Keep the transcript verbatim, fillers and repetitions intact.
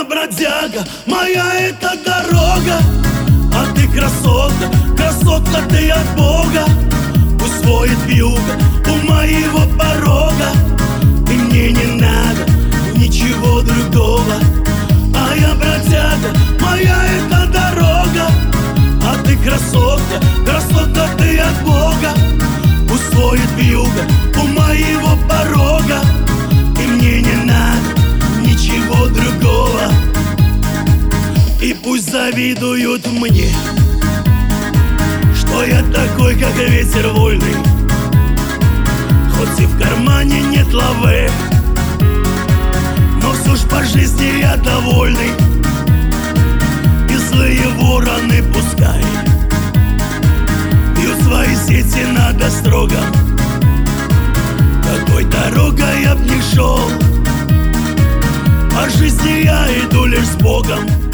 я бродяга, моя это дорога. А ты красотка, красотка ты от Бога. Пусть воет вьюга у моего порога, и мне не надо ничего другого. А я бродяга, моя это дорога. А ты красотка, красотка ты от Бога. Пусть воет вьюга у моего порога, и мне не надо ничего другого. И пусть завидуют мне, что я такой, как ветер вольный. Хоть и в кармане нет лавы, но все ж по жизни я довольный. И злые вороны пускай бьют свои сети над острогом. Какой дорогой я б не шел, по жизни я иду лишь с Богом.